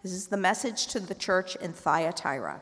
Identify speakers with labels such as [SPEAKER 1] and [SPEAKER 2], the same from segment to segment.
[SPEAKER 1] This is the message to the church in Thyatira.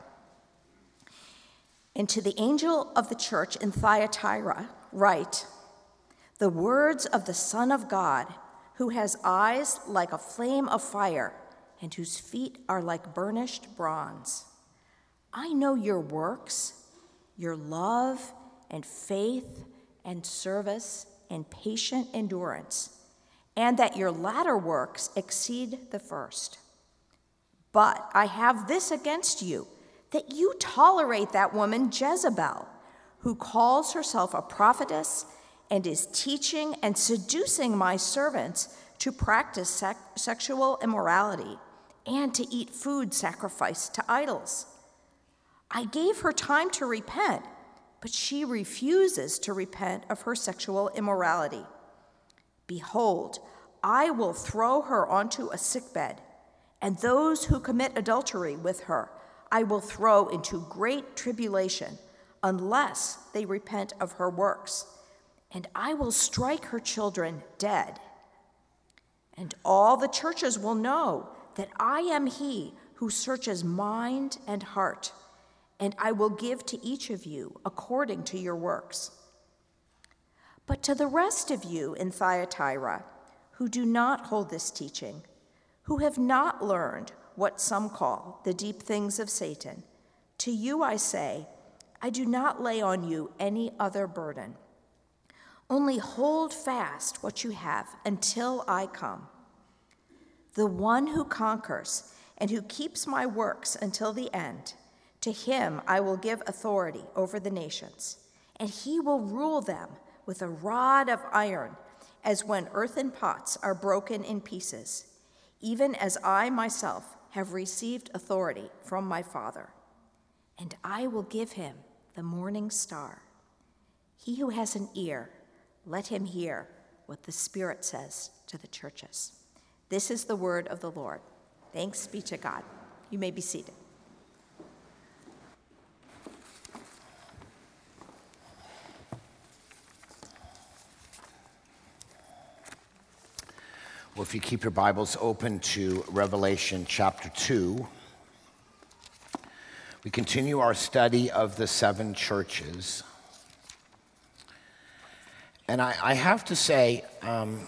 [SPEAKER 1] And to the angel of the church in Thyatira, write, the words of the Son of God, who has eyes like a flame of fire and whose feet are like burnished bronze. I know your works, your love and faith and service and patient endurance, and that your latter works exceed the first. But I have this against you, that you tolerate that woman Jezebel, who calls herself a prophetess and is teaching and seducing my servants to practice sexual immorality and to eat food sacrificed to idols. I gave her time to repent, but she refuses to repent of her sexual immorality. Behold, I will throw her onto a sickbed, and those who commit adultery with her I will throw into great tribulation, unless they repent of her works, and I will strike her children dead. And all the churches will know that I am he who searches mind and heart, and I will give to each of you according to your works. But to the rest of you in Thyatira, who do not hold this teaching, who have not learned what some call the deep things of Satan, to you I say, I do not lay on you any other burden. Only hold fast what you have until I come. The one who conquers and who keeps my works until the end, to him I will give authority over the nations, and he will rule them with a rod of iron, as when earthen pots are broken in pieces, even as I myself have received authority from my Father. And I will give him the morning star. He who has an ear, let him hear what the Spirit says to the churches. This is the word of the Lord. Thanks be to God. You may be seated.
[SPEAKER 2] Well, if you keep your Bibles open to Revelation chapter 2, we continue our study of the seven churches. And I have to say, and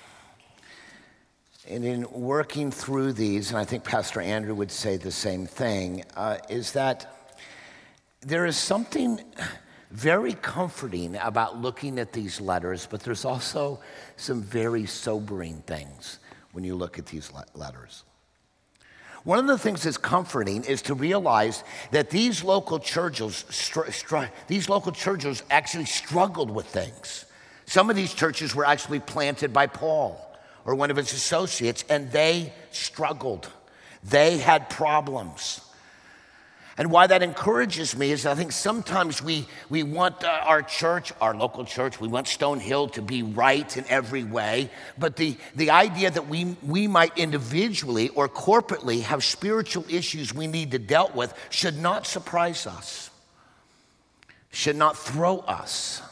[SPEAKER 2] in working through these, and I think Pastor Andrew would say the same thing, is that there is something very comforting about looking at these letters, but there's also some very sobering things when you look at these letters. One of the things that's comforting is to realize that these local churches actually struggled with things. Some of these churches were actually planted by Paul or one of his associates, and they struggled. They had problems. And why that encourages me is I think sometimes we want our church, our local church, we want Stonehill to be right in every way. But the idea that we might individually or corporately have spiritual issues we need to deal with should not surprise us, should not throw us.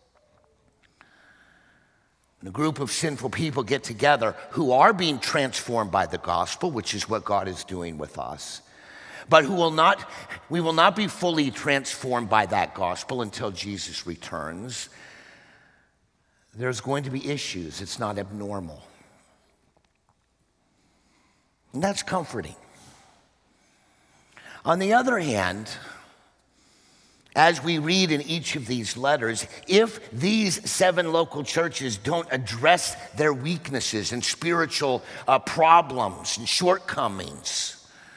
[SPEAKER 2] When a group of sinful people get together who are being transformed by the gospel, which is what God is doing with us, but we will not be fully transformed by that gospel until Jesus returns. There's going to be issues. It's not abnormal. And that's comforting. On the other hand, as we read in each of these letters, if these seven local churches don't address their weaknesses and spiritual problems and shortcomings,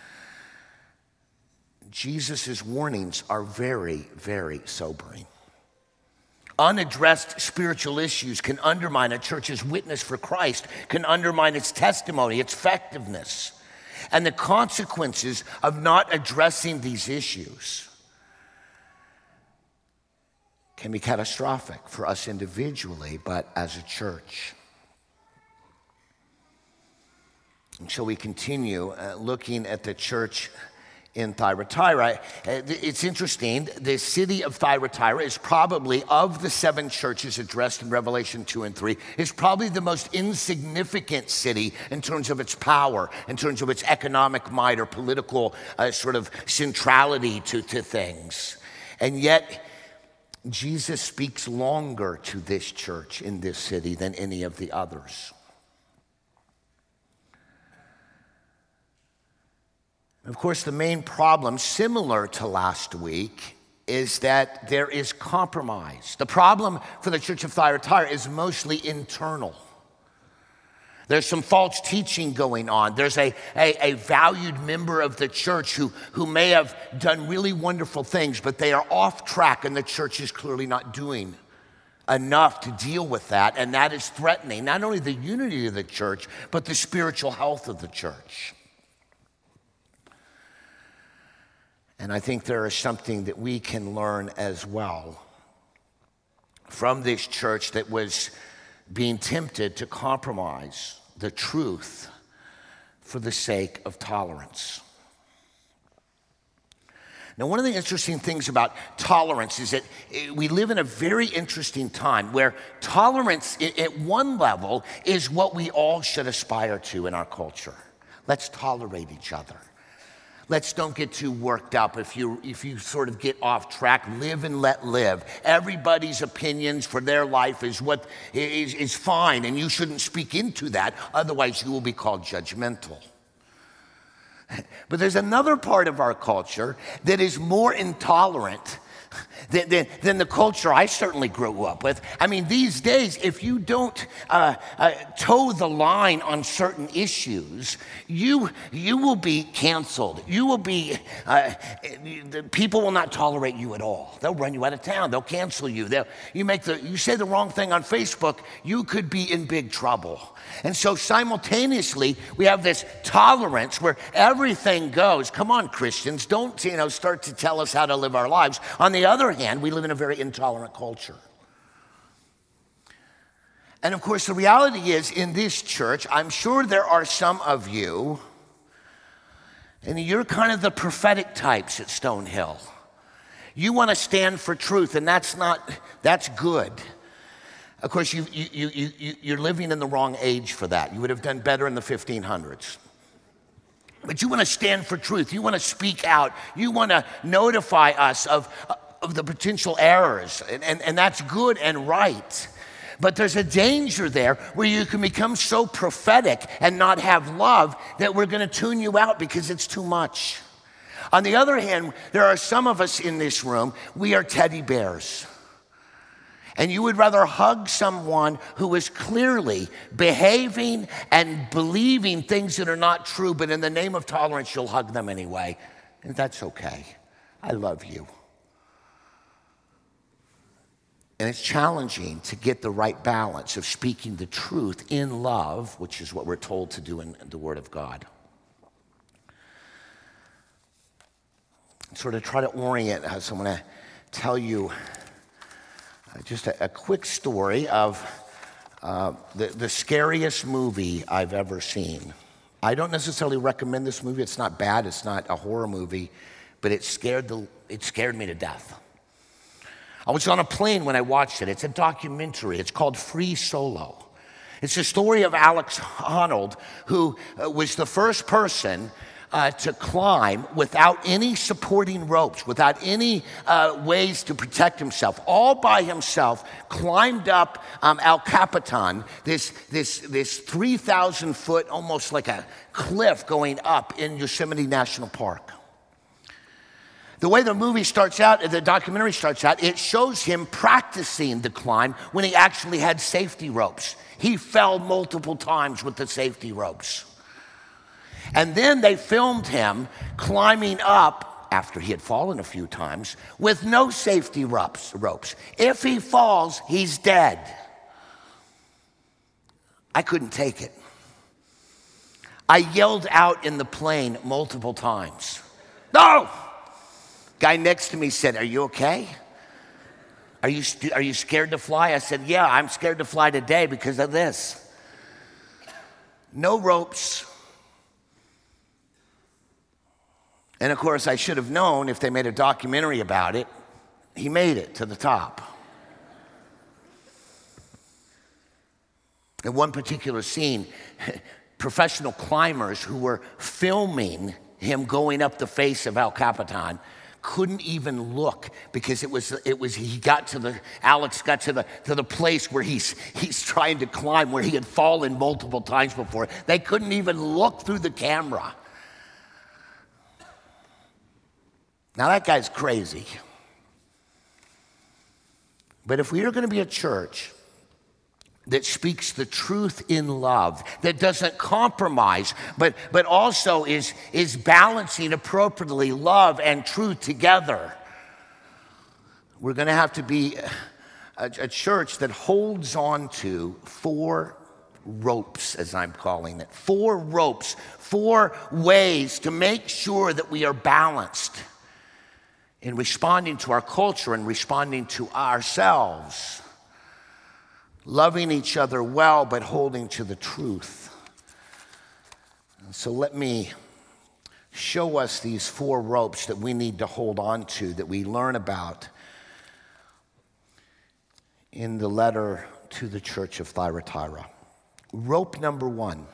[SPEAKER 2] Jesus' warnings are very, very sobering. Unaddressed spiritual issues can undermine a church's witness for Christ, can undermine its testimony, its effectiveness. And the consequences of not addressing these issues can be catastrophic for us individually, but as a church. And so we continue looking at the church in Thyatira. It's interesting, the city of Thyatira is probably, of the 7 churches addressed in Revelation 2 and 3, is probably the most insignificant city in terms of its power, in terms of its economic might or political sort of centrality to things. And yet, Jesus speaks longer to this church in this city than any of the others. Of course, the main problem, similar to last week, is that there is compromise. The problem for the church of Thyatira is mostly internal. There's some false teaching going on. There's a valued member of the church who may have done really wonderful things, but they are off track, and the church is clearly not doing enough to deal with that, and that is threatening not only the unity of the church, but the spiritual health of the church. And I think there is something that we can learn as well from this church that was being tempted to compromise the truth for the sake of tolerance. Now, one of the interesting things about tolerance is that we live in a very interesting time where tolerance at one level is what we all should aspire to in our culture. Let's tolerate each other. Let's don't get too worked up. If you sort of get off track, live and let live. Everybody's opinions for their life is what is fine, and you shouldn't speak into that. Otherwise, you will be called judgmental. But there's another part of our culture that is more intolerant than the culture I certainly grew up with. I mean, these days, if you don't toe the line on certain issues, you will be canceled. You will be, people will not tolerate you at all. They'll run you out of town. They'll cancel you. You say the wrong thing on Facebook, you could be in big trouble. And so simultaneously, we have this tolerance where everything goes. Come on, Christians, don't start to tell us how to live our lives. On the other hand, we live in a very intolerant culture. And of course, the reality is, in this church, I'm sure there are some of you, and you're kind of the prophetic types at Stonehill. You want to stand for truth, and that's good. Of course, you're living in the wrong age for that. You would have done better in the 1500s. But you want to stand for truth. You want to speak out. You want to notify us of the potential errors. And that's good and right. But there's a danger there where you can become so prophetic and not have love that we're going to tune you out because it's too much. On the other hand, there are some of us in this room, we are teddy bears. And you would rather hug someone who is clearly behaving and believing things that are not true, but in the name of tolerance, you'll hug them anyway. And that's okay. I love you. And it's challenging to get the right balance of speaking the truth in love, which is what we're told to do in the Word of God. Sort of try to orient us. I'm going to tell you just a quick story of the scariest movie I've ever seen. I don't necessarily recommend this movie. It's not bad. It's not a horror movie, but it scared me to death. I was on a plane when I watched it. It's a documentary. It's called Free Solo. It's the story of Alex Honnold, who was the first person to climb without any supporting ropes, without any ways to protect himself, all by himself, climbed up El Capitan, this 3,000-foot, almost like a cliff going up in Yosemite National Park. The way the movie starts out, the documentary starts out, it shows him practicing the climb when he actually had safety ropes. He fell multiple times with the safety ropes. And then they filmed him climbing up, after he had fallen a few times, with no safety ropes. If he falls, he's dead. I couldn't take it. I yelled out in the plane multiple times. No! Guy next to me said, "Are you okay? Are you scared to fly?" I said, "Yeah, I'm scared to fly today because of this." No ropes. And of course, I should have known if they made a documentary about it, he made it to the top. In one particular scene, professional climbers who were filming him going up the face of El Capitan couldn't even look because Alex got to the place where he's trying to climb, where he had fallen multiple times before. They couldn't even look through the camera. Now that guy's crazy. But if we are going to be a church that speaks the truth in love, that doesn't compromise, but also is balancing appropriately love and truth together, we're going to have to be a church that holds on to 4 ropes, as I'm calling it. 4 ropes, 4 ways to make sure that we are balanced in responding to our culture and responding to ourselves. Loving each other well, but holding to the truth. And so let me show us these 4 ropes that we need to hold on to, that we learn about in the letter to the church of Thyatira. Rope number 1.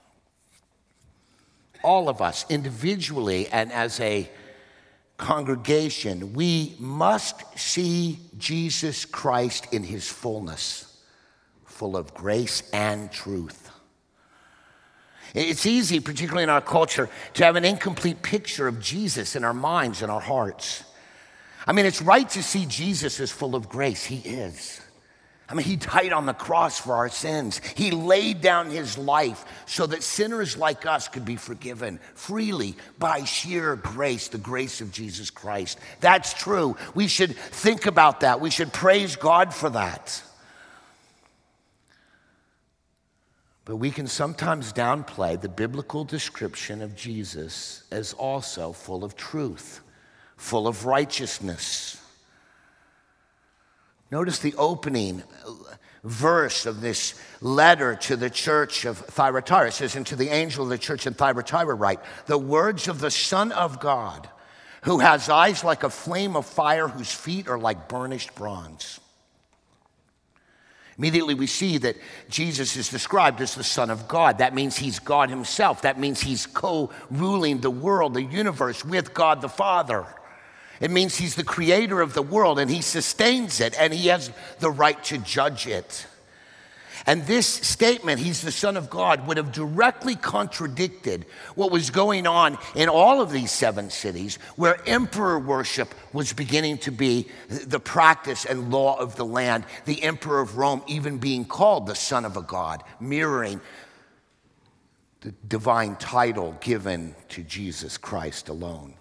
[SPEAKER 2] All of us, individually and as a congregation, we must see Jesus Christ in his fullness, full of grace and truth. It's easy, particularly in our culture, to have an incomplete picture of Jesus in our minds and our hearts. I mean, it's right to see Jesus as full of grace. He is. I mean, he died on the cross for our sins. He laid down his life so that sinners like us could be forgiven freely by sheer grace, the grace of Jesus Christ. That's true. We should think about that. We should praise God for that. But we can sometimes downplay the biblical description of Jesus as also full of truth, full of righteousness. Notice the opening verse of this letter to the church of Thyatira. It says, "And to the angel of the church in Thyatira write, the words of the Son of God, who has eyes like a flame of fire, whose feet are like burnished bronze." Immediately we see that Jesus is described as the Son of God. That means he's God himself. That means he's co-ruling the world, the universe, with God the Father. It means he's the creator of the world, and he sustains it, and he has the right to judge it. And this statement, he's the Son of God, would have directly contradicted what was going on in all of these 7 cities, where emperor worship was beginning to be the practice and law of the land. The emperor of Rome even being called the Son of a God, mirroring the divine title given to Jesus Christ alone.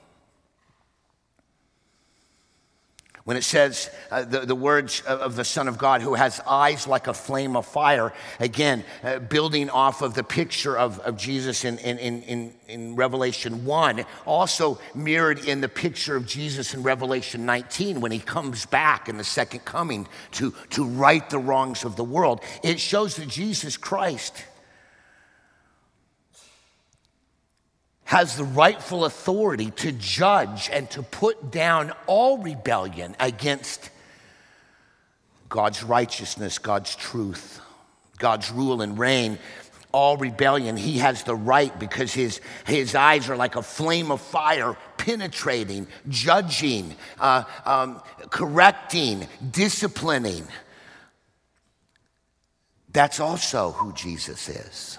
[SPEAKER 2] When it says the words of the Son of God, who has eyes like a flame of fire, again, building off of the picture of Jesus in Revelation 1, also mirrored in the picture of Jesus in Revelation 19 when he comes back in the second coming to right the wrongs of the world. It shows that Jesus Christ has the rightful authority to judge and to put down all rebellion against God's righteousness, God's truth, God's rule and reign. All rebellion, he has the right because his eyes are like a flame of fire, penetrating, judging, correcting, disciplining. That's also who Jesus is.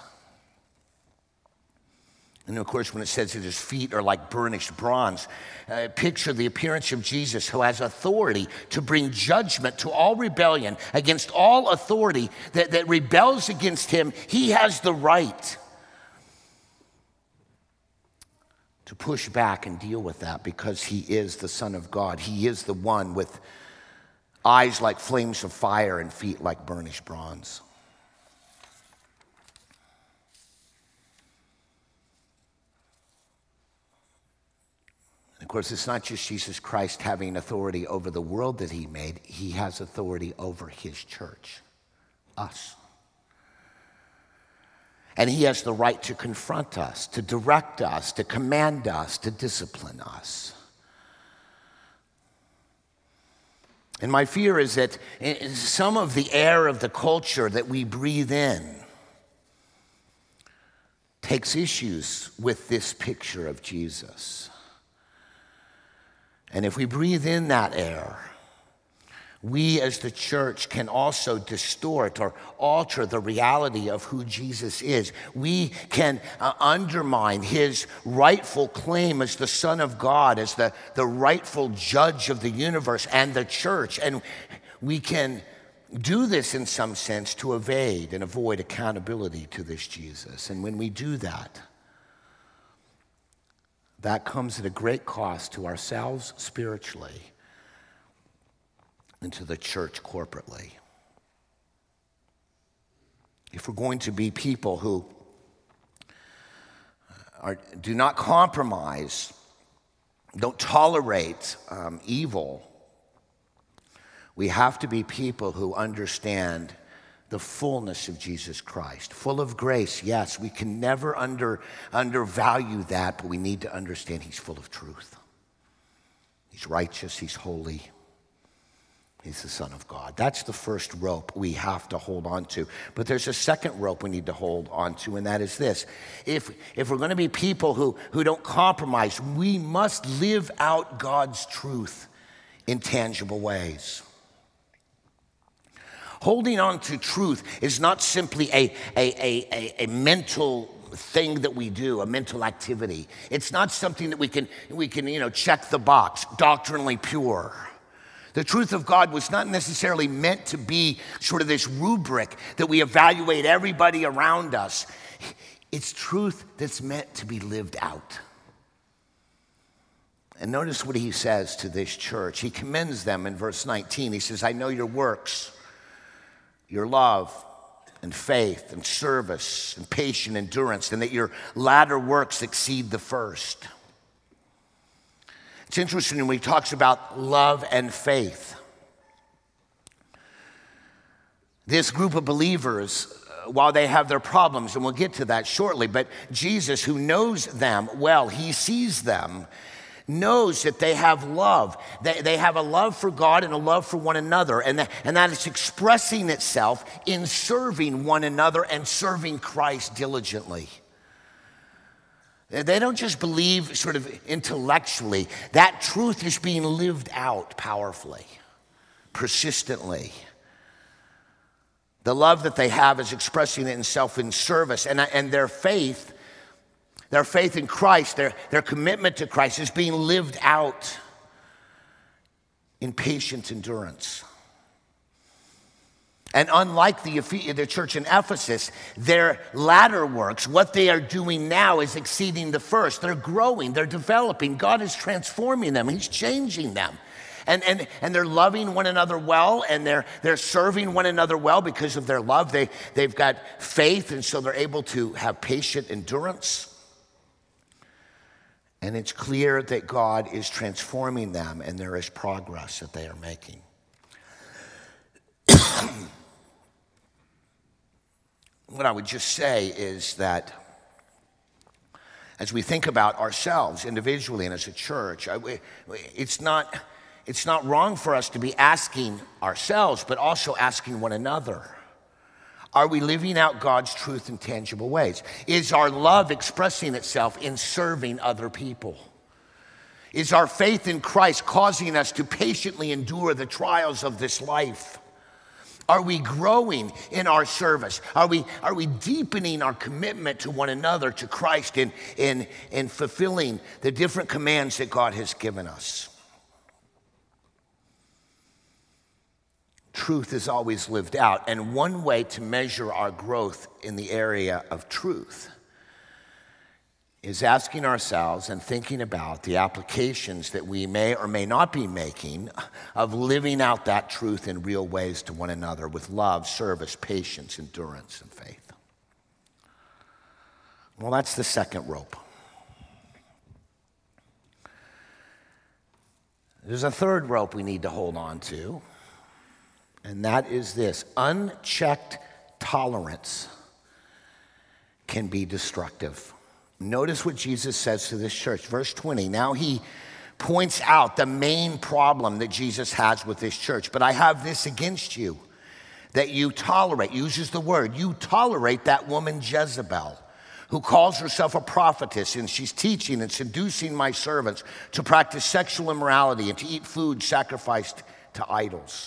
[SPEAKER 2] And of course, when it says that his feet are like burnished bronze, picture the appearance of Jesus, who has authority to bring judgment to all rebellion, against all authority that rebels against him. He has the right to push back and deal with that because he is the Son of God. He is the one with eyes like flames of fire and feet like burnished bronze. Of course, it's not just Jesus Christ having authority over the world that he made. He has authority over his church, us. And he has the right to confront us, to direct us, to command us, to discipline us. And my fear is that some of the air of the culture that we breathe in takes issues with this picture of Jesus. And if we breathe in that air, we as the church can also distort or alter the reality of who Jesus is. We can undermine his rightful claim as the Son of God, as the rightful judge of the universe and the church. And we can do this in some sense to evade and avoid accountability to this Jesus. And when we do that, that comes at a great cost to ourselves spiritually and to the church corporately. If we're going to be people who do not compromise, don't tolerate evil, we have to be people who understand the fullness of Jesus Christ. Full of grace, yes, we can never undervalue that, but we need to understand he's full of truth. He's righteous, he's holy. He's the Son of God. That's the first rope we have to hold on to. But there's a second rope we need to hold on to, and that is this. If we're going to be people who don't compromise, we must live out God's truth in tangible ways. Holding on to truth is not simply a mental thing that we do, a mental activity. It's not something that we can check the box, doctrinally pure. The truth of God was not necessarily meant to be sort of this rubric that we evaluate everybody around us. It's truth that's meant to be lived out. And notice what he says to this church. He commends them in verse 19. He says, I know your works, your love and faith and service and patient endurance, and that your latter works exceed the first. It's interesting when he talks about love and faith. This group of believers, while they have their problems, and we'll get to that shortly, but Jesus, who knows them well, he sees them, knows that they have love. They have a love for God and a love for one another, and that is expressing itself in serving one another and serving Christ diligently. They don't just believe sort of intellectually. That truth is being lived out powerfully, persistently. The love that they have is expressing itself in service, and their faith in Christ, their commitment to Christ is being lived out in patient endurance. And unlike the church in Ephesus, their latter works, what they are doing now is exceeding the first. They're growing, they're developing. God is transforming them, he's changing them. And they're loving one another well, and they're serving one another well because of their love. They've got faith, and so they're able to have patient endurance. And it's clear that God is transforming them, and there is progress that they are making. What I would just say is that as we think about ourselves individually and as a church, it's not wrong for us to be asking ourselves, but also asking one another. Are we living out God's truth in tangible ways? Is our love expressing itself in serving other people? Is our faith in Christ causing us to patiently endure the trials of this life? Are we growing in our service? Are we deepening our commitment to one another, to Christ, in fulfilling the different commands that God has given us? Truth is always lived out, and one way to measure our growth in the area of truth is asking ourselves and thinking about the applications that we may or may not be making of living out that truth in real ways to one another with love, service, patience, endurance, and faith. Well, that's the second rope. There's a third rope we need to hold on to, and that is this: unchecked tolerance can be destructive. Notice what Jesus says to this church. Verse 20, now he points out the main problem that Jesus has with this church. But I have this against you, that you tolerate, uses the word, you tolerate that woman Jezebel, who calls herself a prophetess, and she's teaching and seducing my servants to practice sexual immorality and to eat food sacrificed to idols.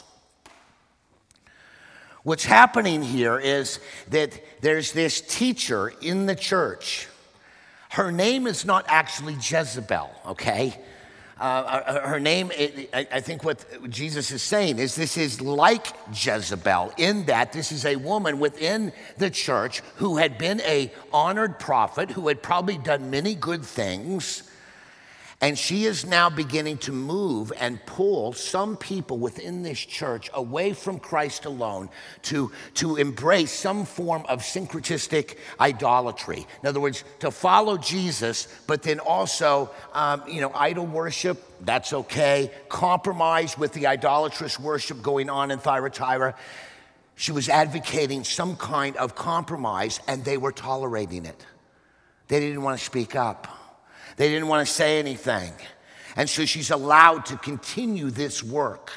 [SPEAKER 2] What's happening here is that there's this teacher in the church. Her name is not actually Jezebel, okay? Her name, I think what Jesus is saying is this is like Jezebel in that this is a woman within the church who had been an honored prophet, who had probably done many good things, and she is now beginning to move and pull some people within this church away from Christ alone to embrace some form of syncretistic idolatry. In other words, to follow Jesus, but then also, idol worship, that's okay. Compromise with the idolatrous worship going on in Thyatira. She was advocating some kind of compromise, and they were tolerating it. They didn't want to speak up. They didn't want to say anything. And so she's allowed to continue this work.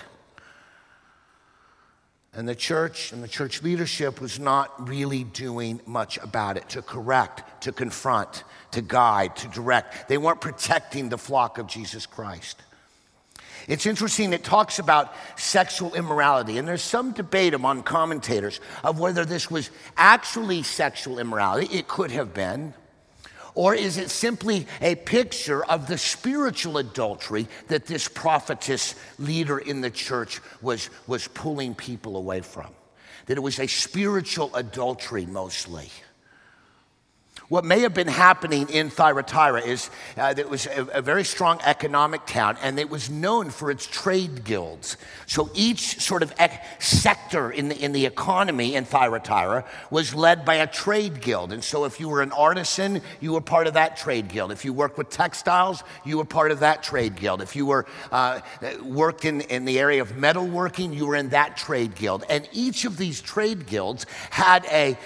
[SPEAKER 2] And the church and the church leadership was not really doing much about it, to correct, to confront, to guide, to direct. They weren't protecting the flock of Jesus Christ. It's interesting, it talks about sexual immorality, and there's some debate among commentators of whether this was actually sexual immorality. It could have been. Or is it simply a picture of the spiritual adultery that this prophetess leader in the church was pulling people away from? That it was a spiritual adultery mostly. What may have been happening in Thyatira is that it was a very strong economic town, and it was known for its trade guilds. So each sort of sector in the economy in Thyatira was led by a trade guild. And so if you were an artisan, you were part of that trade guild. If you worked with textiles, you were part of that trade guild. If you were worked in the area of metalworking, you were in that trade guild. And each of these trade guilds had a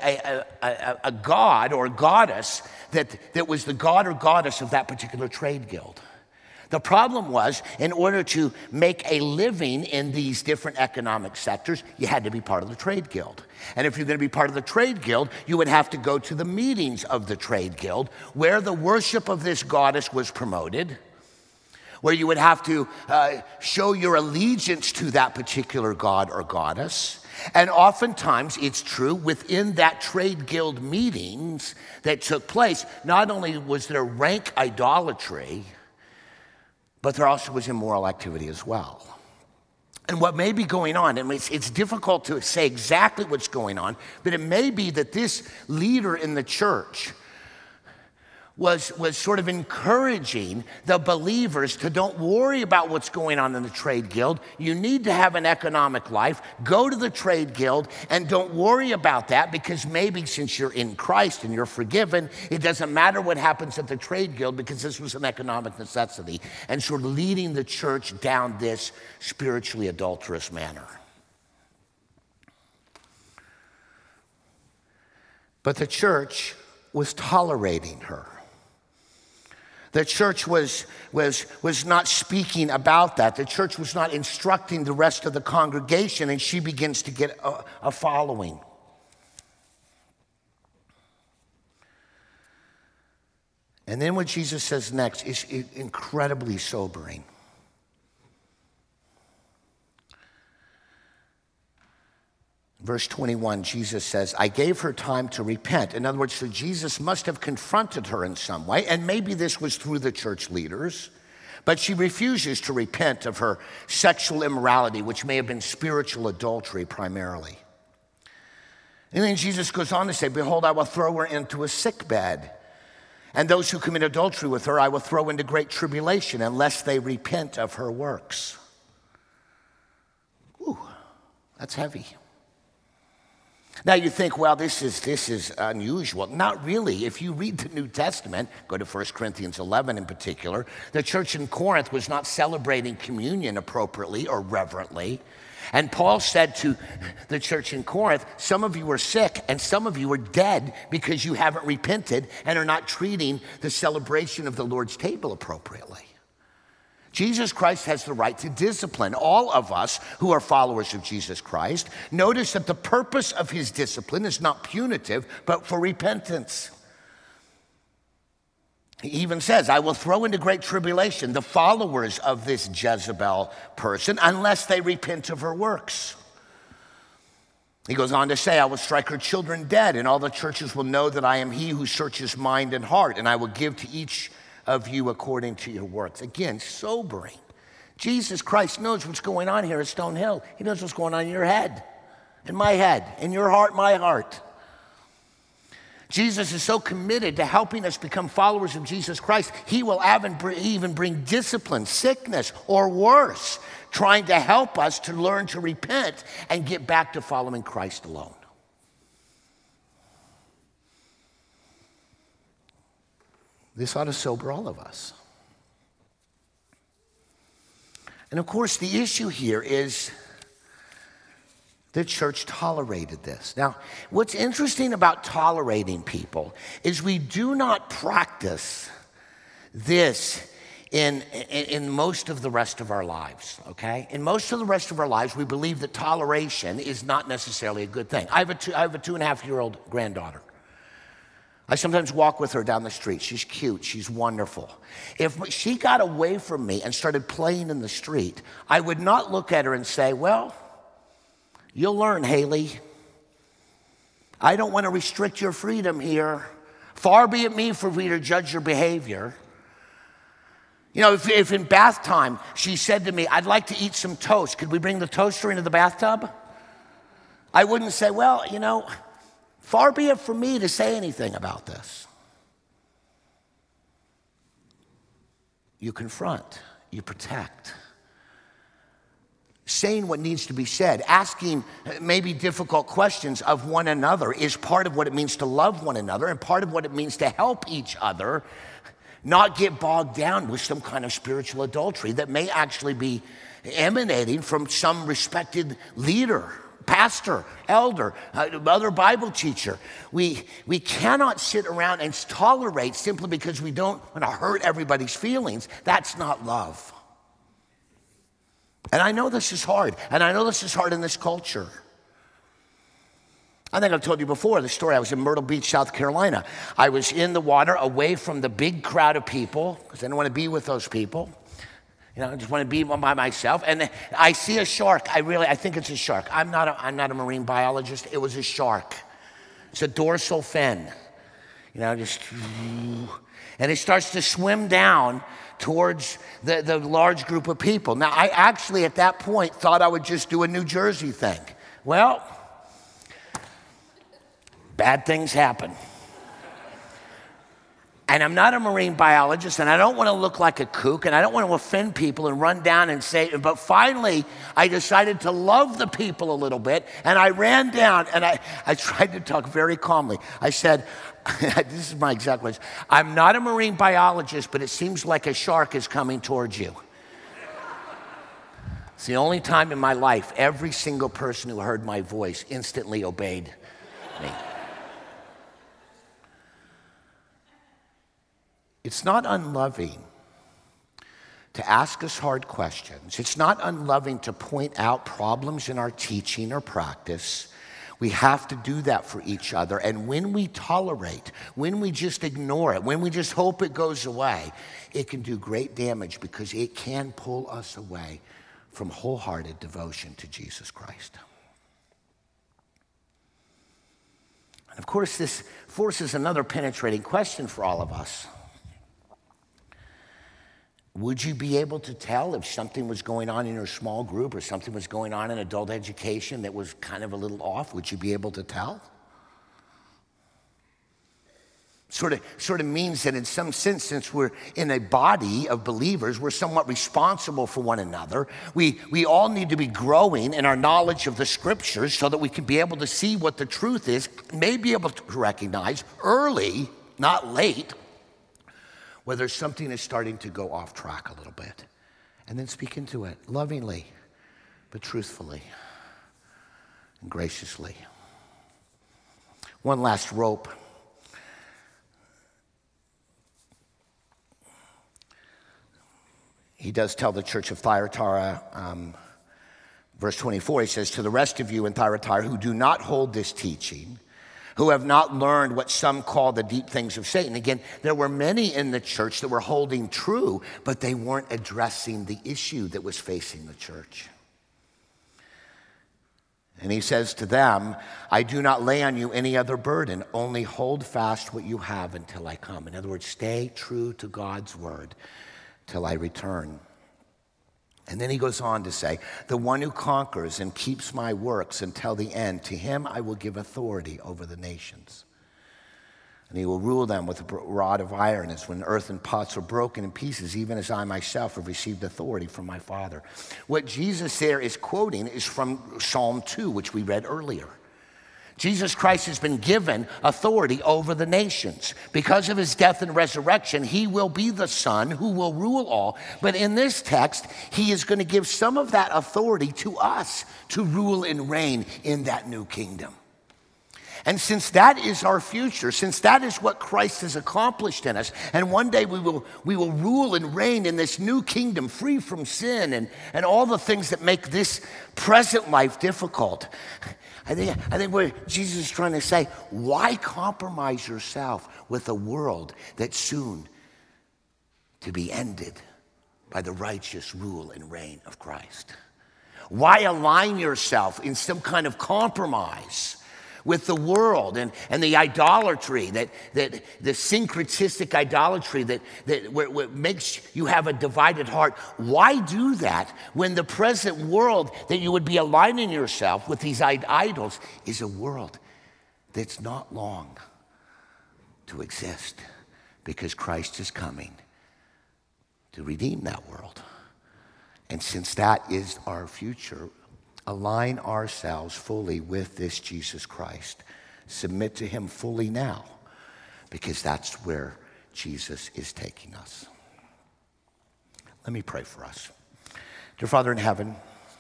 [SPEAKER 2] god or goddess that was the god or goddess of that particular trade guild. The problem was, in order to make a living in these different economic sectors, you had to be part of the trade guild. And if you're going to be part of the trade guild, you would have to go to the meetings of the trade guild, where the worship of this goddess was promoted, where you would have to show your allegiance to that particular god or goddess. And oftentimes, it's true, within that trade guild meetings that took place, not only was there rank idolatry, but there also was immoral activity as well. And what may be going on, and it's difficult to say exactly what's going on, but it may be that this leader in the church was sort of encouraging the believers to don't worry about what's going on in the trade guild. You need to have an economic life. Go to the trade guild and don't worry about that, because maybe since you're in Christ and you're forgiven, it doesn't matter what happens at the trade guild, because this was an economic necessity, and sort of leading the church down this spiritually adulterous manner. But the church was tolerating her. The church was not speaking about that. The church was not instructing the rest of the congregation, and she begins to get a following. And then what Jesus says next is incredibly sobering. Verse 21, Jesus says, I gave her time to repent. In other words, so Jesus must have confronted her in some way, and maybe this was through the church leaders, but she refuses to repent of her sexual immorality, which may have been spiritual adultery primarily. And then Jesus goes on to say, behold, I will throw her into a sickbed, and those who commit adultery with her I will throw into great tribulation, unless they repent of her works. Ooh, that's heavy. Now you think, well, this is unusual. Not really. If you read the New Testament, go to 1 Corinthians 11 in particular, the church in Corinth was not celebrating communion appropriately or reverently. And Paul said to the church in Corinth, some of you are sick and some of you are dead because you haven't repented and are not treating the celebration of the Lord's table appropriately. Jesus Christ has the right to discipline all of us who are followers of Jesus Christ. Notice that the purpose of his discipline is not punitive, but for repentance. He even says, I will throw into great tribulation the followers of this Jezebel person unless they repent of her works. He goes on to say, I will strike her children dead, and all the churches will know that I am he who searches mind and heart, and I will give to each of you according to your works. Again, sobering. Jesus Christ knows what's going on here at Stonehill. He knows what's going on in your head, in my head, in your heart, my heart. Jesus is so committed to helping us become followers of Jesus Christ, he will even bring discipline, sickness, or worse, trying to help us to learn to repent and get back to following Christ alone. This ought to sober all of us. And of course, the issue here is the church tolerated this. Now, what's interesting about tolerating people is we do not practice this in most of the rest of our lives, okay? In most of the rest of our lives, we believe that toleration is not necessarily a good thing. I have a 2.5-year-old granddaughter. I sometimes walk with her down the street. She's cute. She's wonderful. If she got away from me and started playing in the street, I would not look at her and say, well, you'll learn, Haley. I don't want to restrict your freedom here. Far be it me for me to judge your behavior. You know, if in bath time she said to me, I'd like to eat some toast, could we bring the toaster into the bathtub? I wouldn't say, well, you know, far be it from me to say anything about this. You confront, you protect. Saying what needs to be said, asking maybe difficult questions of one another is part of what it means to love one another and part of what it means to help each other not get bogged down with some kind of spiritual adultery that may actually be emanating from some respected leader, pastor, elder, other Bible teacher. We cannot sit around and tolerate simply because we don't want to hurt everybody's feelings. That's not love. And I know this is hard, and I know this is hard in this culture. I think I've told you before the story. I was in Myrtle Beach, South Carolina. I was in the water away from the big crowd of people because I didn't want to be with those people. You know, I just want to be by myself. And I see a shark. I think it's a shark. I'm not a marine biologist. It was a shark. It's a dorsal fin. You know, and it starts to swim down towards the large group of people. Now, I actually at that point thought I would just do a New Jersey thing. Well, bad things happen. And I'm not a marine biologist, and I don't want to look like a kook, and I don't want to offend people and run down and say, but finally, I decided to love the people a little bit, and I ran down, and I tried to talk very calmly. I said, this is my exact words, I'm not a marine biologist, but it seems like a shark is coming towards you. It's the only time in my life every single person who heard my voice instantly obeyed me. It's not unloving to ask us hard questions. It's not unloving to point out problems in our teaching or practice. We have to do that for each other. And when we tolerate, when we just ignore it, when we just hope it goes away, it can do great damage because it can pull us away from wholehearted devotion to Jesus Christ. And of course, this forces another penetrating question for all of us. Would you be able to tell if something was going on in your small group or something was going on in adult education that was kind of a little off? Would you be able to tell? Sort of means that in some sense, since we're in a body of believers, we're somewhat responsible for one another. We all need to be growing in our knowledge of the scriptures so that we can be able to see what the truth is, may be able to recognize early, not late, whether something is starting to go off track a little bit. And then speak into it lovingly, but truthfully and graciously. One last rope. He does tell the church of Thyatira, verse 24, he says, to the rest of you in Thyatira who do not hold this teaching, who have not learned what some call the deep things of Satan. Again, there were many in the church that were holding true, but they weren't addressing the issue that was facing the church. And he says to them, I do not lay on you any other burden, only hold fast what you have until I come. In other words, stay true to God's word till I return. And then he goes on to say, the one who conquers and keeps my works until the end, to him I will give authority over the nations. And he will rule them with a rod of iron, as when earthen pots are broken in pieces, even as I myself have received authority from my Father. What Jesus there is quoting is from Psalm 2, which we read earlier. Jesus Christ has been given authority over the nations. Because of his death and resurrection, he will be the Son who will rule all. But in this text, he is going to give some of that authority to us to rule and reign in that new kingdom. And since that is our future, since that is what Christ has accomplished in us, and one day we will rule and reign in this new kingdom, free from sin and all the things that make this present life difficult. I think what Jesus is trying to say, why compromise yourself with a world that's soon to be ended by the righteous rule and reign of Christ? Why align yourself in some kind of compromise with the world and the idolatry, that the syncretistic idolatry that makes you have a divided heart? Why do that when the present world that you would be aligning yourself with these idols is a world that's not long to exist, because Christ is coming to redeem that world? And since that is our future, align ourselves fully with this Jesus Christ. Submit to him fully now, because that's where Jesus is taking us. Let me pray for us. Dear Father in heaven,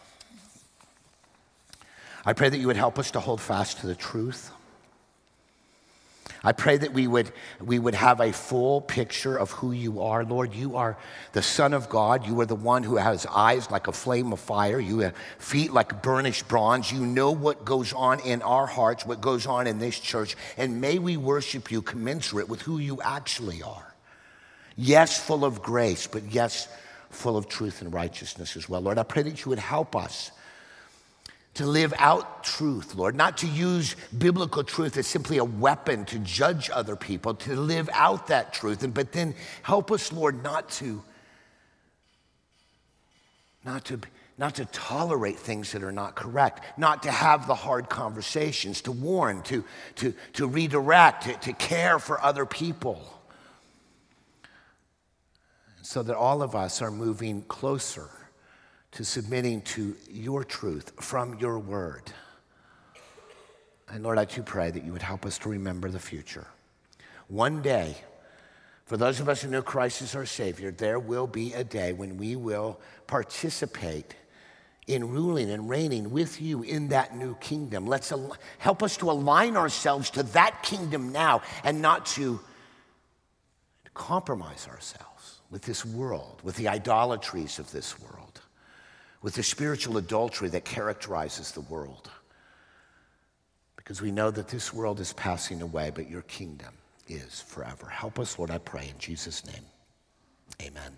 [SPEAKER 2] I pray that you would help us to hold fast to the truth. I pray that we would have a full picture of who you are. Lord, you are the Son of God. You are the one who has eyes like a flame of fire. You have feet like burnished bronze. You know what goes on in our hearts, what goes on in this church. And may we worship you commensurate with who you actually are. Yes, full of grace, but yes, full of truth and righteousness as well. Lord, I pray that you would help us to live out truth, Lord, not to use biblical truth as simply a weapon to judge other people, to live out that truth. But then help us, Lord, not to tolerate things that are not correct, not to have the hard conversations, to warn, to redirect, to care for other people, so that all of us are moving closer to submitting to your truth from your word. And Lord, I do pray that you would help us to remember the future. One day, for those of us who know Christ as our Savior, there will be a day when we will participate in ruling and reigning with you in that new kingdom. Help us to align ourselves to that kingdom now, and not to compromise ourselves with this world, with the idolatries of this world, with the spiritual adultery that characterizes the world. Because we know that this world is passing away, but your kingdom is forever. Help us, Lord, I pray in Jesus' name. Amen.